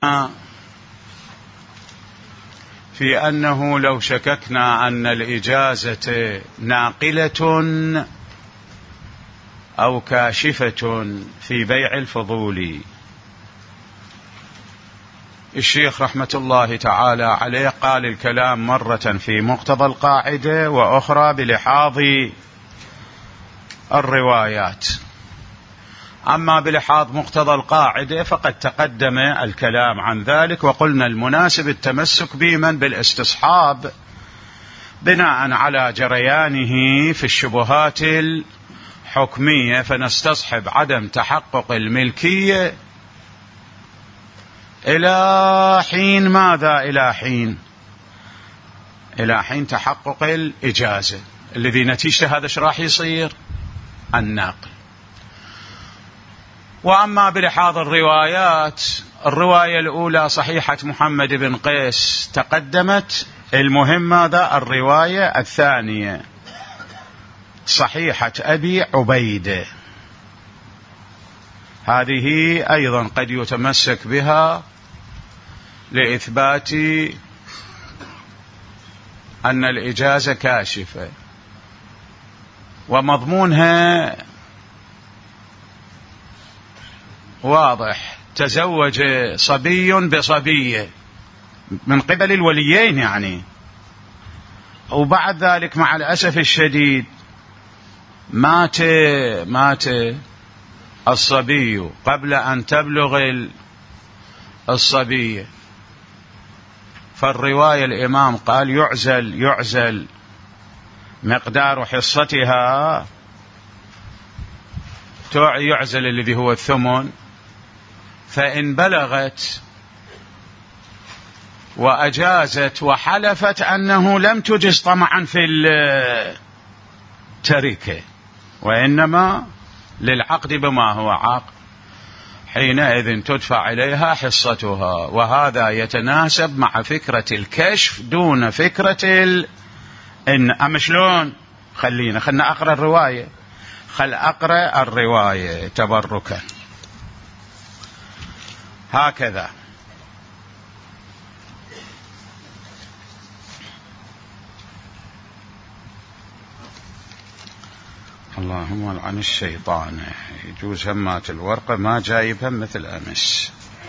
في أنه لو شككنا أن الإجازة ناقلة أو كاشفة في بيع الفضول، الشيخ رحمة الله تعالى عليه قال الكلام مرة في مقتضى القاعدة وأخرى بلحاظ الروايات. أما بلحاظ مقتضى القاعدة فقد تقدم الكلام عن ذلك، وقلنا المناسب التمسك بمن بالاستصحاب بناء على جريانه في الشبهات الحكمية، فنستصحب عدم تحقق الملكية إلى حين ماذا؟ إلى حين تحقق الإجازة، الذي نتيجة هذا راح يصير الناقل. وأما بلحاظ الروايات، الرواية الأولى صحيحة محمد بن قيس تقدمت، المهم ماذا؟ الرواية الثانية صحيحة أبي عبيدة، هذه أيضا قد يتمسك بها لإثبات أن الإجازة كاشفة، ومضمونها واضح: تزوج صبي بصبية من قبل الوليين يعني، وبعد ذلك مع الأسف الشديد مات الصبي قبل أن تبلغ الصبية، فالرواية الإمام قال يعزل مقدار حصتها، يعزل الذي هو الثمن، فإن بلغت وأجازت وحلفت أنه لم تجز طمعا في التركة وإنما للعقد بما هو عقد، حينئذ تدفع إليها حصتها. وهذا يتناسب مع فكرة الكشف دون فكرة أما شلون؟ خلنا أقرأ الرواية، أقرأ الرواية تبركا. هكذا: اللهم لعن الشيطان، يجوز همات الورقة ما جايبها مثل أمس.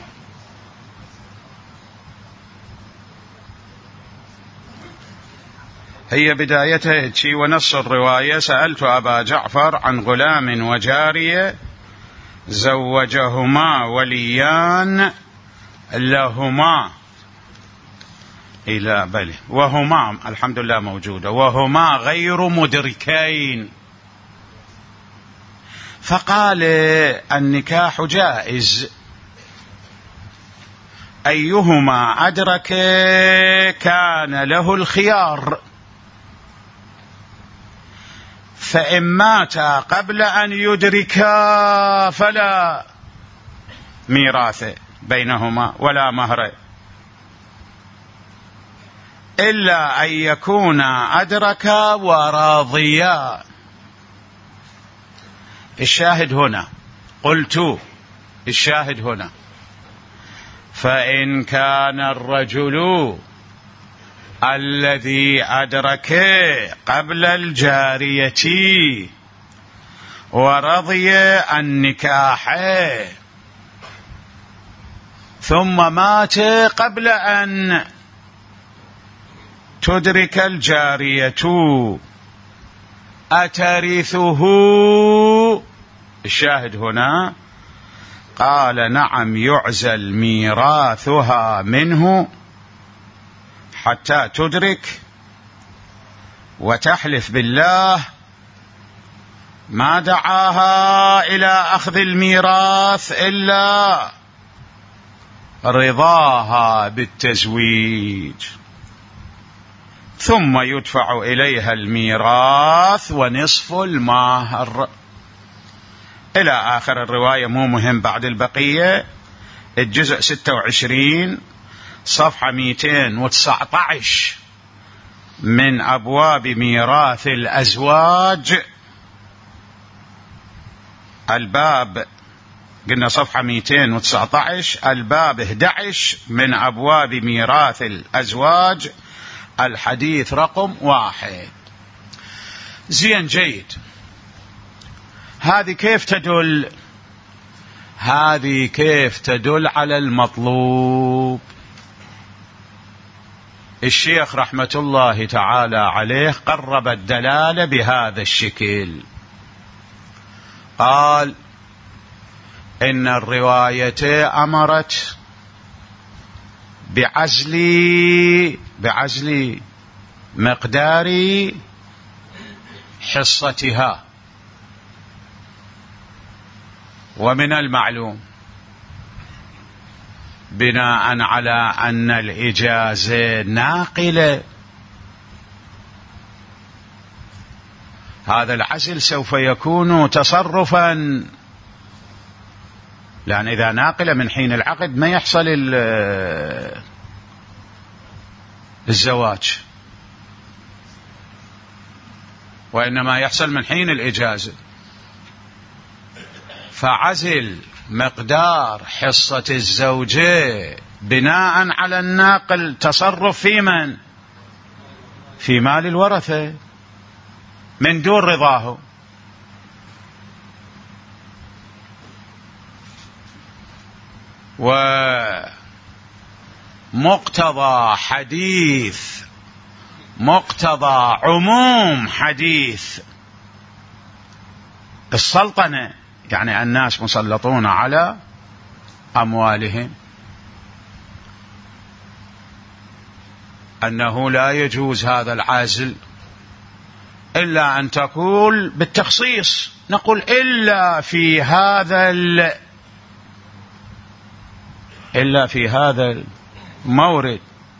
هي بدايتها شي ونص الرواية: سألت أبا جعفر عن غلام وجارية زوجهما وليان لهما إلى بله، وهما الحمد لله موجودة، وهما غير مدركين، فقال النكاح جائز، أيهما أدرك كان له الخيار، فإن مات قبل أن يدركا فلا ميراث بينهما ولا مهر، إلا أن يكونا أدركا وراضيا. الشاهد هنا، قلت الشاهد هنا: فإن كان الرجل الذي أدرك قبل الجارية ورضي النكاح ثم مات قبل أن تدرك الجارية، أترثه؟ الشاهد هنا قال: نعم، يعزل ميراثها منه حتى تدرك وتحلف بالله ما دعاها إلى أخذ الميراث إلا رضاها بالتزويج، ثم يدفع إليها الميراث ونصف المهر إلى آخر الرواية. مو مهم بعد البقية. الجزء 26 صفحة 219 من أبواب ميراث الأزواج، الباب قلنا صفحة 219 الباب 11 من أبواب ميراث الأزواج، الحديث رقم 1. زين جيد. هذه كيف تدل على المطلوب؟ الشيخ رحمة الله تعالى عليه قرب الدلالة بهذا الشكل. قال إن الرواية أمرت بعزل مقدار حصتها، ومن المعلوم بناء على أن الإجازة ناقلة، هذا العزل سوف يكون تصرفا، لأن إذا ناقلة من حين العقد ما يحصل الزواج، وإنما يحصل من حين الإجازة. فعزل مقدار حصة الزوجة بناء على الناقل تصرف في من؟ في مال الورثة من دون رضاه. مقتضى عموم حديث السلطنة، يعني الناس مسلطون على أموالهم، أنه لا يجوز هذا العزل إلا أن تقول بالتخصيص، نقول إلا في هذا المورد،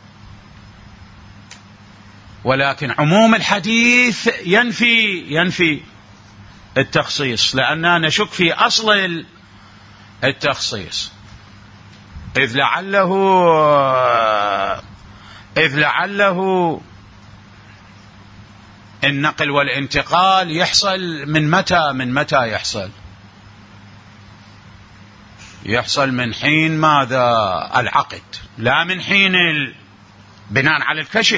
ولكن عموم الحديث ينفي التخصيص، لأننا نشك في أصل التخصيص، إذ لعله النقل والانتقال يحصل من متى يحصل من حين ماذا؟ العقد، لا من حين بناء على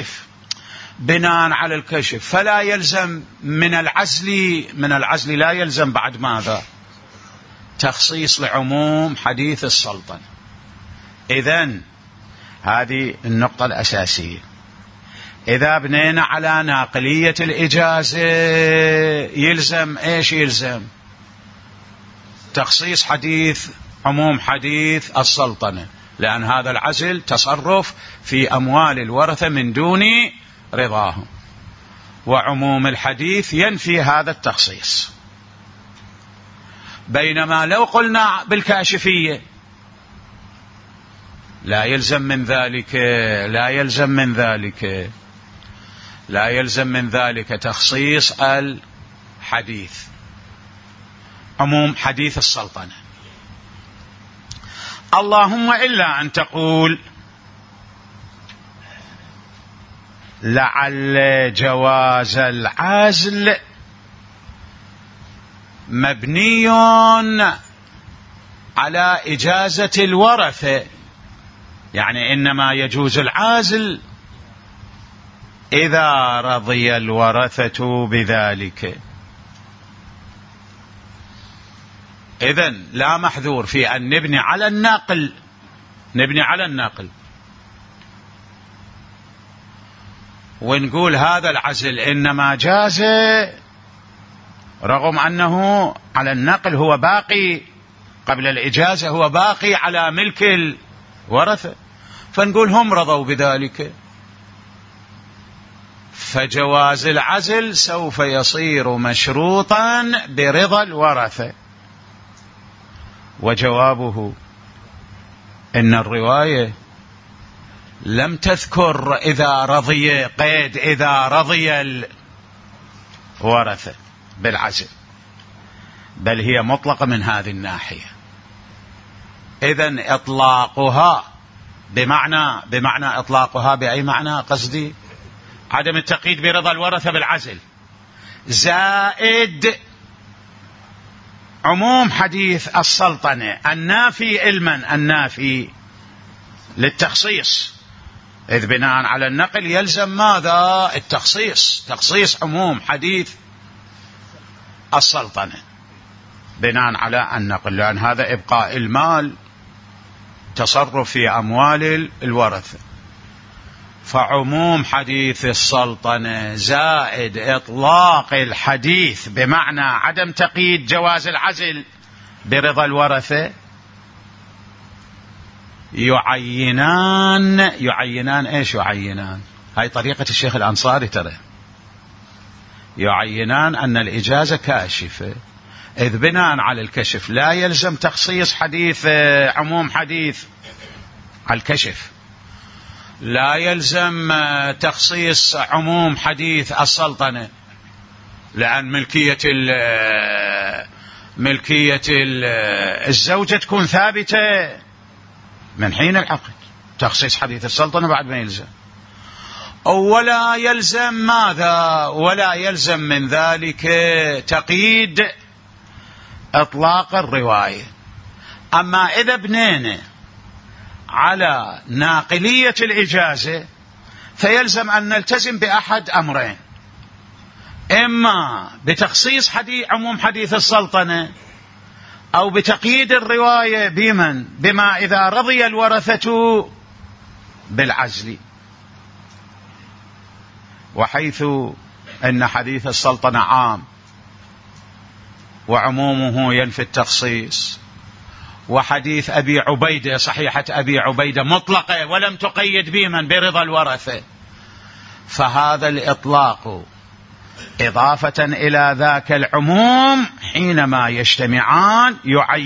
الكشف، فلا يلزم من العزل لا يلزم بعد ماذا؟ تخصيص لعموم حديث السلطنة. إذن هذه النقطة الأساسية. إذا بنينا على ناقلية الإجازة يلزم إيش؟ يلزم تخصيص عموم حديث السلطنة، لأن هذا العزل تصرف في أموال الورثة من دون رضاهم، وعموم الحديث ينفي هذا التخصيص. بينما لو قلنا بالكاشفية لا يلزم من ذلك تخصيص الحديث، عموم حديث السلطنة. اللهم إلا أن تقول لعل جواز العزل مبني على إجازة الورثة، يعني إنما يجوز العزل إذا رضي الورثة بذلك. إذن لا محذور في أن نبني على الناقل ونقول هذا العزل إنما جاز رغم أنه على النقل هو باقي قبل الإجازة، هو باقي على ملك الورثة، فنقول هم رضوا بذلك، فجواز العزل سوف يصير مشروطا برضا الورثة. وجوابه إن الرواية لم تذكر قيد إذا رضي الورثة بالعزل، بل هي مطلقة من هذه الناحية. إذن إطلاقها بمعنى إطلاقها بأي معنى؟ قصدي عدم التقييد برضا الورثة بالعزل، زائد عموم حديث السلطنة النافي النافي للتخصيص، إذ بناء على النقل يلزم ماذا؟ التخصيص، تخصيص عموم حديث السلطنة بناء على النقل، لأن هذا إبقاء المال، تصرف في أموال الورثة. فعموم حديث السلطنة زائد إطلاق الحديث بمعنى عدم تقييد جواز العزل برضا الورثة يعينان إيش يعينان؟ هاي طريقة الشيخ الأنصاري ترى، يعينان أن الإجازة كاشفة، إذ بناء على الكشف لا يلزم تخصيص حديث عموم حديث الكشف، لا يلزم تخصيص عموم حديث السلطنة، لأن ملكية الزوجة تكون ثابتة من حين العقد، تخصيص حديث السلطنة بعد ما يلزم. ولا يلزم ماذا؟ ولا يلزم من ذلك تقييد إطلاق الرواية. أما إذا بنينا على ناقلية الإجازة فيلزم أن نلتزم بأحد أمرين، إما بتخصيص عموم حديث السلطنة، أو بتقييد الرواية بما إذا رضي الورثة بالعزل. وحيث أن حديث السلطنة عام وعمومه ينفي التخصيص، وحديث أبي عبيدة صحيحة أبي عبيدة مطلقة ولم تقيد برضا الورثة، فهذا الإطلاق إضافة إلى ذاك العموم حينما يجتمعان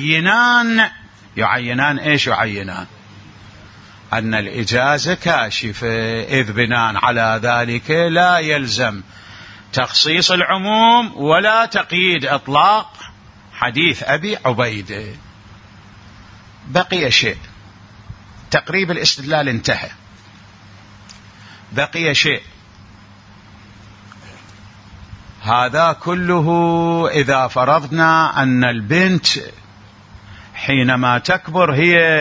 يعينان إيش يعينان؟ أن الإجازة كاشفة، إذ بناء على ذلك لا يلزم تخصيص العموم ولا تقييد إطلاق حديث أبي عبيدة. بقي شيء، تقريب الاستدلال انتهى، بقي شيء، هذا كله إذا فرضنا أن البنت حينما تكبر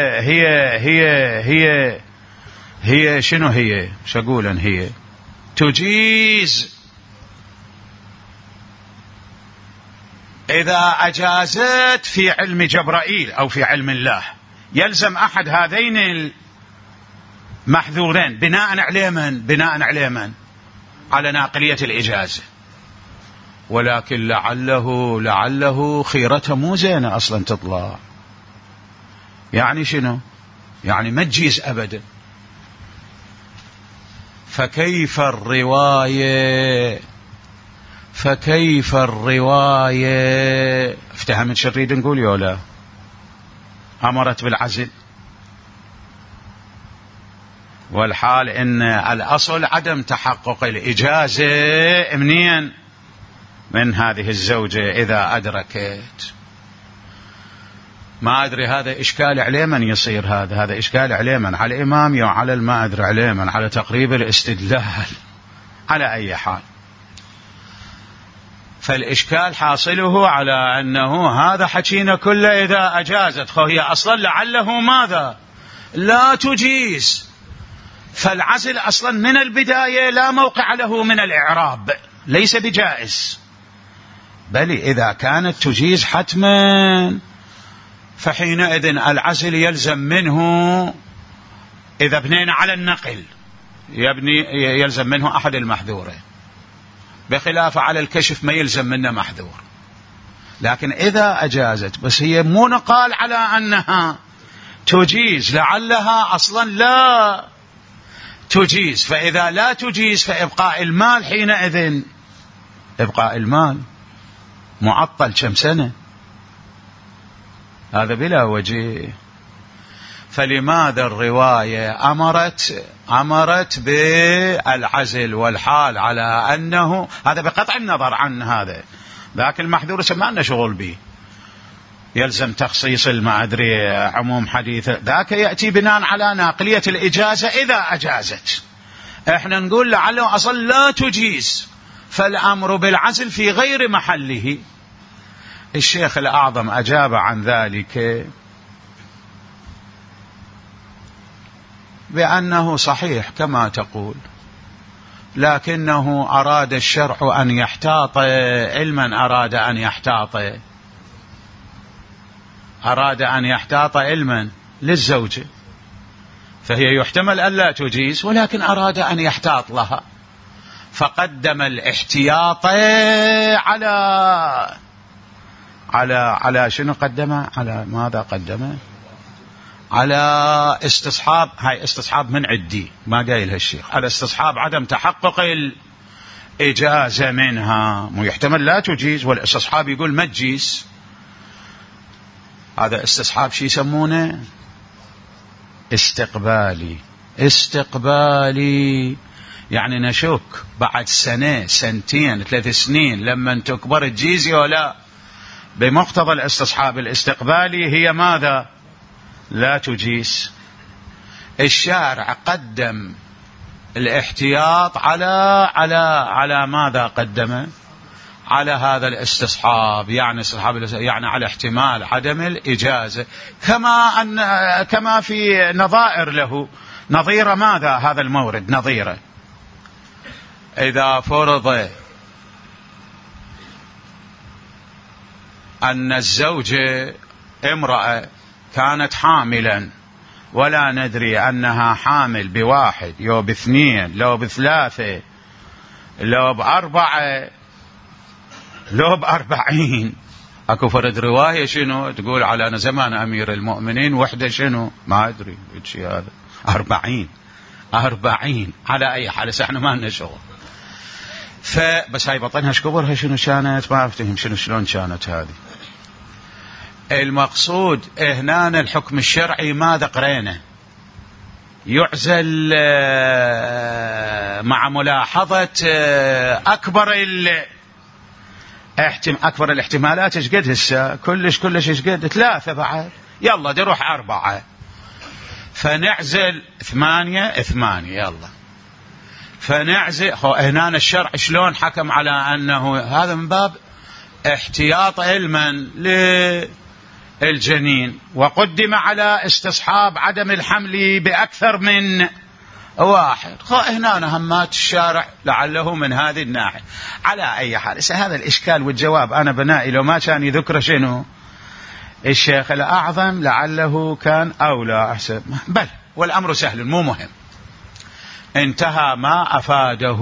هي شنو هي شقولا هي تجيز، إذا أجازت في علم جبرائيل أو في علم الله يلزم أحد هذين المحذورين بناء على من؟ على ناقلية الإجازة. ولكن لعله خيرته مو زينة أصلا تطلع، يعني شنو؟ يعني ما تجيز أبدا. فكيف الرواية افتهمت شو نريد نقول يولا؟ أمرت بالعزل، والحال إن الأصل عدم تحقق الإجازة منين؟ من هذه الزوجة إذا أدركت. ما أدري هذا إشكال عليه من يصير، هذا إشكال عليه من؟ على الإمام وعلى ما أدري عليه من، على تقريب الاستدلال. على أي حال فالإشكال حاصله على أنه هذا حكينا كله إذا أجازت، هي أصلا لعله ماذا؟ لا تجيز، فالعزل أصلا من البداية لا موقع له من الإعراب، ليس بجائز، بل إذا كانت تجيز حتما فحينئذ العزل يلزم منه، إذا بنينا على النقل يلزم منه أحد المحذورين، بخلاف على الكشف ما يلزم منه محذور. لكن إذا أجازت بس هي مو نقال على أنها تجيز، لعلها أصلا لا تجيز، فإذا لا تجيز فإبقاء المال حينئذ إبقاء المال معطل كم سنة، هذا بلا وجه. فلماذا الرواية أمرت بالعزل والحال على أنه هذا بقطع النظر عن هذا، ذاك المحذور ما شغل به، يلزم تخصيص المعدري عموم حديث، ذاك يأتي بناء على ناقلية الإجازة إذا أجازت. احنا نقول لعله أصلا لا تجيز، فالأمر بالعزل في غير محله، الشيخ الأعظم أجاب عن ذلك بأنه صحيح كما تقول، لكنه أراد الشرع أن يحتاط علما، أراد أن يحتاط علما للزوجة، فهي يحتمل أن لا تجيز، ولكن أراد أن يحتاط لها، فقدم الاحتياط على شنو قدمه؟ على ماذا قدمه؟ على استصحاب، هاي استصحاب من عدي ما قايلها الشيخ، على استصحاب عدم تحقق الإجازة منها، مو يحتمل لا تجيز والاستصحاب يقول ما تجيز. هذا استصحاب شي يسمونه؟ استقبالي، يعني نشك بعد سنة سنتين 3 سنين لما تكبر تجيزي ولا. بمقتضى الاستصحاب الاستقبالي هي ماذا؟ لا تجيز. الشارع قدم الاحتياط على ماذا قدمه؟ على هذا الاستصحاب، يعني يعني على احتمال عدم الإجازة، كما في نظائر له. نظير ماذا هذا المورد؟ نظيره إذا فرض أن الزوجة امرأة كانت حاملا ولا ندري أنها حامل ب1 لو ب2 لو ب3 لو ب4 لو ب40. اكو فرد رواية شنو تقول على زمان أمير المؤمنين وحدة شنو ما أدري شيء هذا 40 على أي حال. احنا ما لنا شغل. فبس هاي بطنها شكبرها شنو كانت ما أفتهم شلون كانت هذه. المقصود هنا الحكم الشرعي ماذا قرينه؟ يعزل مع ملاحظة أكبر الاحتمالات. ايش قد هسه؟ كلش ايش قد 3 بعد، يلا دي روح 4، فنعزل 8 يلا. فنعزل هنا الشرع شلون حكم على أنه هذا من باب احتياط علما للجنين، وقدم على استصحاب عدم الحمل بأكثر من 1. هنا همات الشارع لعله من هذه الناحية. على أي حال هذا الإشكال والجواب أنا بنائي لو ما كان يذكر شنو الشيخ الأعظم لعله كان أولى أحسن. بل والأمر سهل مو مهم. انتهى ما أفاده.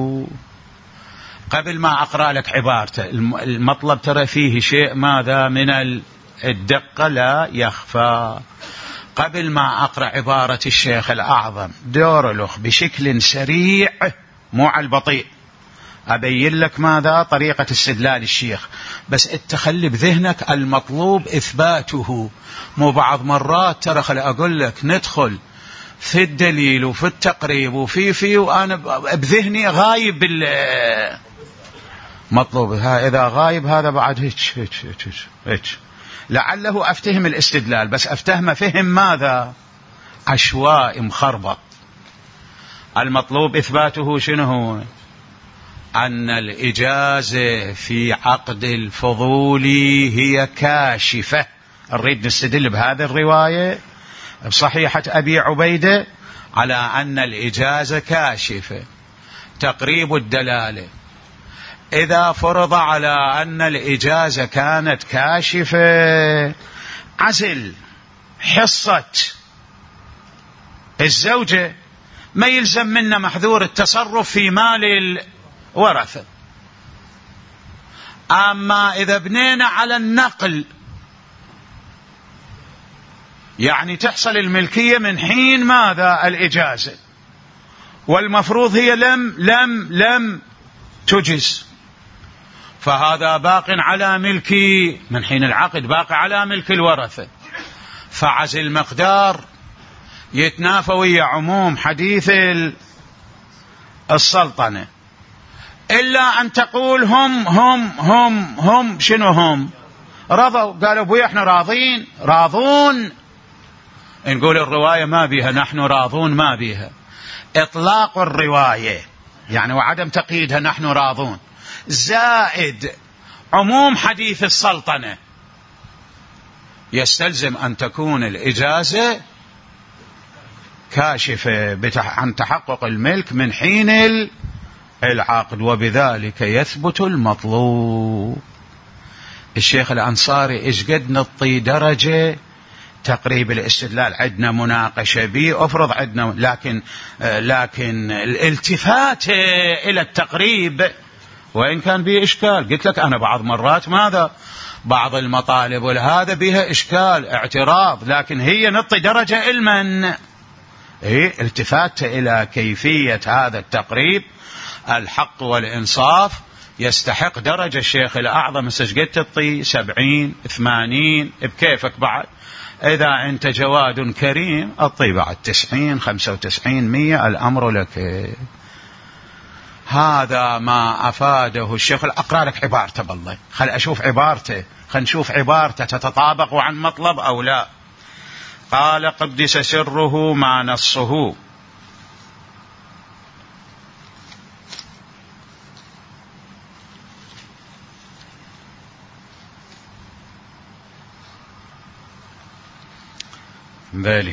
قبل ما أقرأ لك عبارته، المطلب ترى فيه شيء ماذا من الدقة لا يخفى. قبل ما أقرأ عبارة الشيخ الأعظم دور الأخ بشكل سريع مو على البطيء، أبين لك ماذا طريقة استدلال الشيخ. بس اتخلي بذهنك المطلوب إثباته، مو بعض مرات ترى خلي أقول لك ندخل في الدليل وفي التقريب وفي وأنا بذهني غايب بالمطلوب. إذا غايب هذا بعد هيك لعله أفتهم الاستدلال، بس أفتهم فهم ماذا عشواء مخربط. المطلوب إثباته شنو هو؟ أن الإجازة في عقد الفضول هي كاشفة. نريد نستدل بهذه الرواية بصحيحة أبي عبيدة على أن الإجازة كاشفة. تقريب الدلالة إذا فرض على أن الإجازة كانت كاشفة، عزل حصة الزوجة ما يلزم منا محذور التصرف في مال الورثة. أما إذا بنينا على النقل، يعني تحصل الملكية من حين ماذا الإجازة، والمفروض هي لم تجز، فهذا باق على ملكي من حين العقد، باق على ملك الورثة. فعزل المقدار يتنافى ويا عموم حديث السلطنة، إلا أن تقول هم شنو هم رضوا، قالوا أبوي احنا راضون. نقول الرواية ما بيها نحن راضون، ما بيها إطلاق الرواية يعني وعدم تقييدها نحن راضون، زائد عموم حديث السلطنة يستلزم أن تكون الإجازة كاشفة عن تحقق الملك من حين العقد، وبذلك يثبت المطلوب. الشيخ الأنصاري إيش قد نطي درجة تقريب الاستدلال، عندنا مناقشة به أفرض عندنا، لكن الالتفات إلى التقريب وإن كان به إشكال. قلت لك أنا بعض مرات ماذا بعض المطالب وهذا بها إشكال اعتراض، لكن هي نطي درجة علما، التفات إلى كيفية هذا التقريب الحق والإنصاف يستحق درجة الشيخ الأعظم. سجدت تطي 70 80 بكيفك بعد، إذا أنت جواد كريم أطي بعد 90 95 100 الأمر لك. هذا ما أفاده الشيخ. أقرأ لك عبارته بالله، خل أشوف عبارته، خل نشوف عبارته تتطابق عن مطلب أو لا. قال قدس سره ما نصه. بالي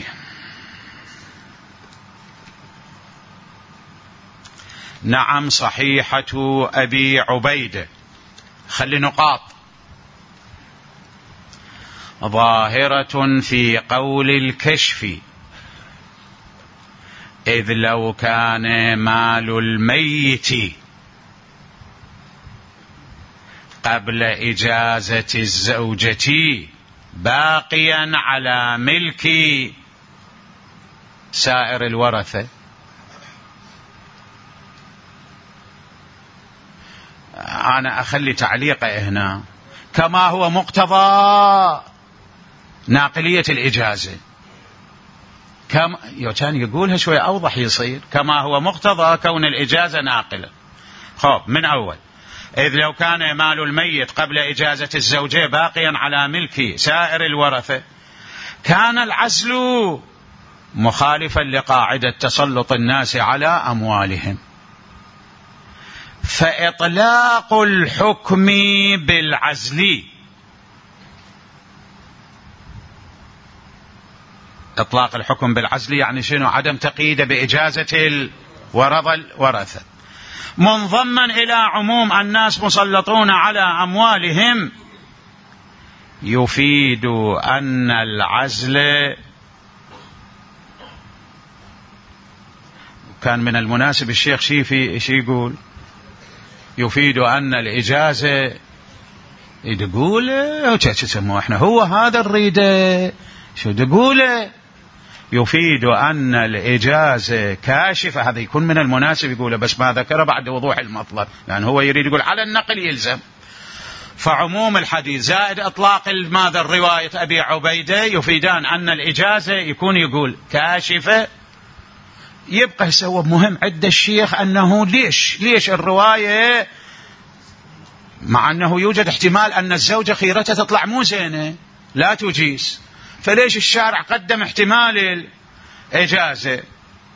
نعم صحيحة أبي عبيدة، خلي نقاط، ظاهرة في قول الكشف، إذ لو كان مال الميت قبل إجازة الزوجة باقيا على ملك سائر الورثة، أنا أخلي تعليقه هنا، كما هو مقتضى ناقلية الإجازة، كما كان يقولها شوي أوضح يصير، كما هو مقتضى كون الإجازة ناقلة. خب من أول، إذ لو كان مال الميت قبل إجازة الزوجة باقيا على ملك سائر الورثة كان العزل مخالفا لقاعدة تسلط الناس على أموالهم، فإطلاق الحكم بالعزل، إطلاق الحكم بالعزل يعني شنو؟ عدم تقييد بإجازة الورثة، منضما إلى عموم الناس مسلطون على أموالهم، يفيد أن العزل كان من المناسب الشيخ شي يقول، يفيد أن الإجازة يقول تسموه احنا هو هذا الريدة شو تقوله، يفيد أن الإجازة كاشفة، هذا يكون من المناسب يقوله، بس ما ذكره بعد وضوح المطلب، لأن هو يريد يقول على النقل يلزم. فعموم الحديث زائد إطلاق ماذا الرواية أبي عبيدة يفيدان أن الإجازة يكون يقول كاشفة. يبقى سوى مهم عند الشيخ أنه ليش الرواية مع أنه يوجد احتمال أن الزوجة خيرتها تطلع مو زينة لا تجيز، فليش الشارع قدم احتمال الإجازة؟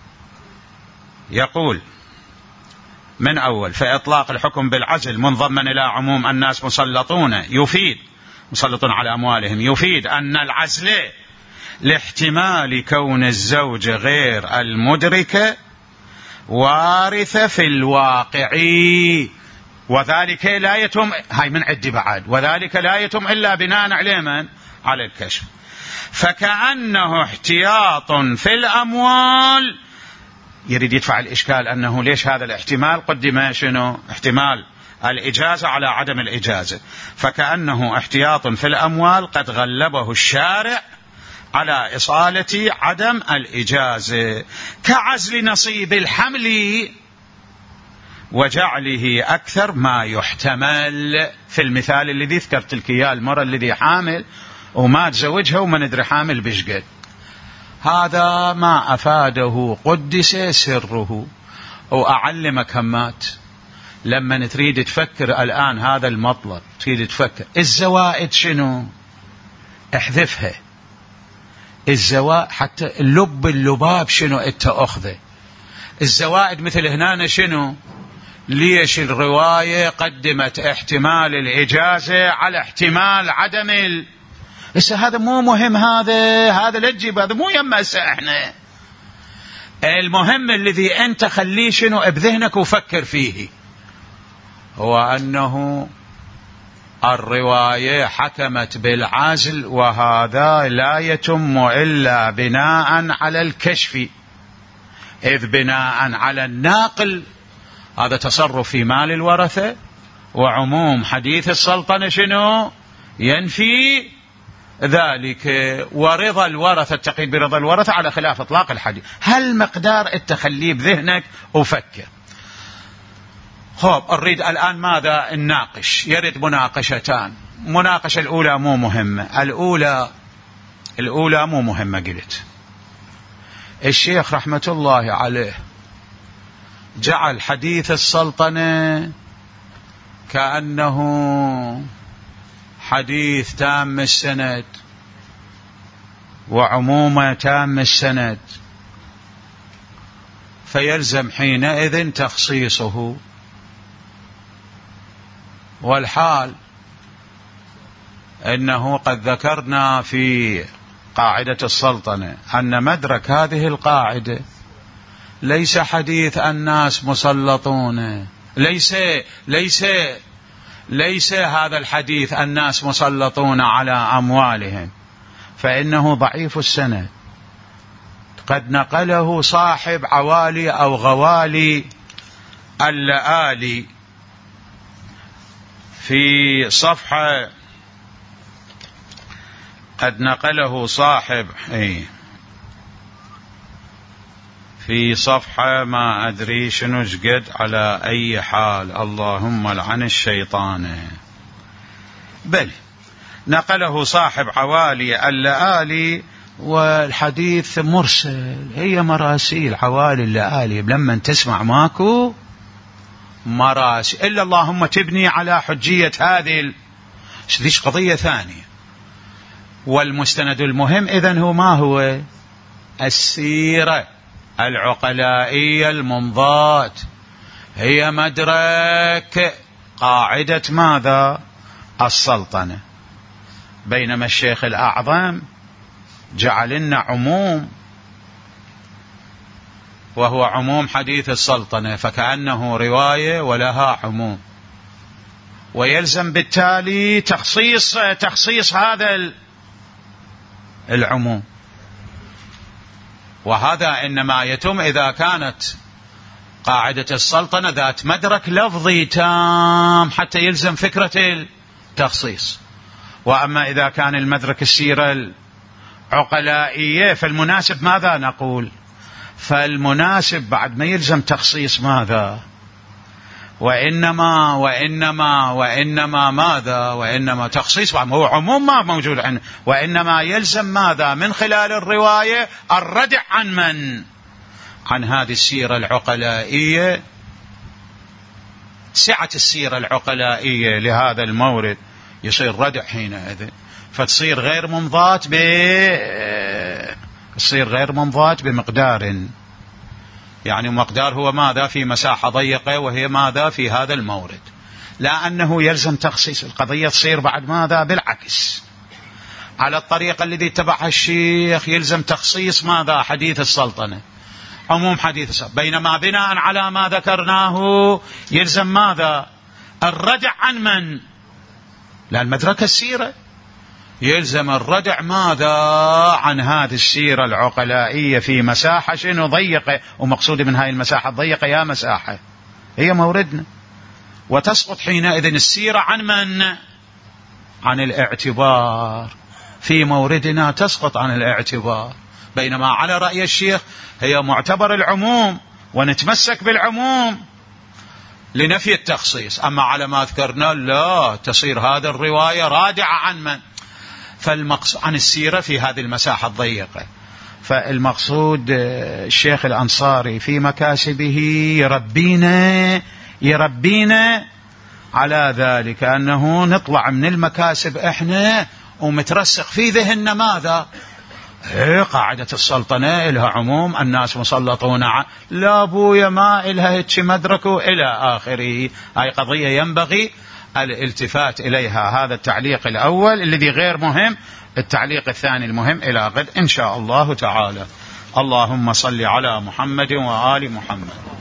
يقول من أول، فإطلاق الحكم بالعزل منضما إلى عموم الناس مسلطون على أموالهم، يفيد أن العزل لاحتمال كون الزوج غير المدركة وارثة في الواقع، وذلك لا يتم، هاي من عدي بعد، وذلك لا يتم إلا بناء على من؟ على الكشف. فكأنه احتياط في الأموال، يريد يدفع الإشكال أنه ليش هذا الاحتمال قدم شنو؟ احتمال الإجازة على عدم الإجازة، فكأنه احتياط في الأموال قد غلبه الشارع على إصالة عدم الإجازة، كعزل نصيب الحمل وجعله أكثر ما يحتمل، في المثال الذي ذكرت لك إياه، المرأة الذي حامل وما تزوجها وما ندري حامل بشقد، هذا ما أفاده قدس سره. وأعلمك همات لما تريد تفكر الآن هذا المطلب، تريد تفكر الزوائد شنو؟ احذفها، الزوائد حتى اللباب شنو انت أخذه، الزوائد مثل هنا شنو؟ ليش الرواية قدمت احتمال الإجازة على احتمال عدم هذا مو مهم، هذا لا تجيب، هذا مو يمسه احنا. المهم الذي أنت خليه شنو بذهنك وفكر فيه، هو أنه الرواية حكمت بالعزل، وهذا لا يتم إلا بناء على الكشف، إذ بناء على الناقل هذا تصرف في مال الورثة، وعموم حديث السلطنة شنو ينفي ذلك، ورضا الورثة، التقييد برضا الورثة على خلاف إطلاق الحديث. هل مقدار التخلي بذهنك وفكر. نريد الآن ماذا الناقش؟ يرد مناقشتان. مناقشة الأولى مو مهمة، الأولى مو مهمة. قلت الشيخ رحمة الله عليه جعل حديث السلطنة كأنه حديث تام السند وعمومة تام السند، فيلزم حينئذ تخصيصه، والحال إنه قد ذكرنا في قاعدة السلطنة أن مدرك هذه القاعدة ليس حديث الناس مسلطون، ليس هذا الحديث الناس مسلطون على أموالهم، فإنه ضعيف السند، قد نقله صاحب عوالي أو غوالي اللآلي في صفحة، قد نقله صاحب في صفحة ما أدري شنو شقد، على أي حال اللهم لعن الشيطان، بل نقله صاحب عوالي اللآلي، والحديث مرسل، هي مراسيل عوالي اللآلي، لما تسمع ماكو مراسيل إلا اللهم تبني على حجية هذه ذيش قضية ثانية. والمستند المهم إذن هو ما هو؟ السيرة العقلائية الممضات، هي مدرك قاعدة ماذا؟ السلطنة. بينما الشيخ الأعظم جعل لنا عموم، وهو عموم حديث السلطنة، فكأنه رواية ولها عموم، ويلزم بالتالي تخصيص هذا العموم، وهذا إنما يتم إذا كانت قاعدة السلطنة ذات مدرك لفظي تام حتى يلزم فكرة التخصيص. وأما إذا كان المدرك السيرة العقلائية فالمناسب ماذا نقول؟ فالمناسب بعد ما يلزم تخصيص ماذا؟ وإنما ماذا؟ وإنما تخصيص، هو عموم ما موجود عنه، وإنما يلزم ماذا من خلال الرواية؟ الردع عن من؟ عن هذه السيرة العقلائية، سعة السيرة العقلائية لهذا المورد، يصير ردع حينئذ، فتصير غير منضات بمقدار، يعني مقدار هو ماذا؟ في مساحة ضيقة، وهي ماذا؟ في هذا المورد، لا أنه يلزم تخصيص القضية، تصير بعد ماذا؟ بالعكس، على الطريقة الذي اتبعها الشيخ يلزم تخصيص ماذا؟ حديث السلطنة، عموم حديث السلطنة، بينما بناء على ما ذكرناه يلزم ماذا؟ الردع عن من؟ لأن مدرك السيرة يلزم الردع ماذا؟ عن هذه السيرة العقلائية في مساحة شنو؟ ضيقة، ومقصود من هاي المساحة الضيقة يا مساحة هي موردنا، وتسقط حينئذ السيرة عن من؟ عن الاعتبار، في موردنا تسقط عن الاعتبار، بينما على رأي الشيخ هي معتبر العموم، ونتمسك بالعموم لنفي التخصيص. أما على ما ذكرنا لا، تصير هذا الرواية رادعة عن من؟ فالمقصود عن السيرة في هذه المساحة الضيقة. فالمقصود الشيخ الأنصاري في مكاسبه يربينا على ذلك، أنه نطلع من المكاسب إحنا ومترسخ في ذهننا ماذا؟ قاعدة السلطنة لها عموم، الناس مسلطون، لا بويا ما إلها هيك مدركوا إلى آخره. هاي قضية ينبغي الالتفات إليها. هذا التعليق الأول الذي غير مهم. التعليق الثاني المهم إلى غد إن شاء الله تعالى. اللهم صل على محمد وآل محمد.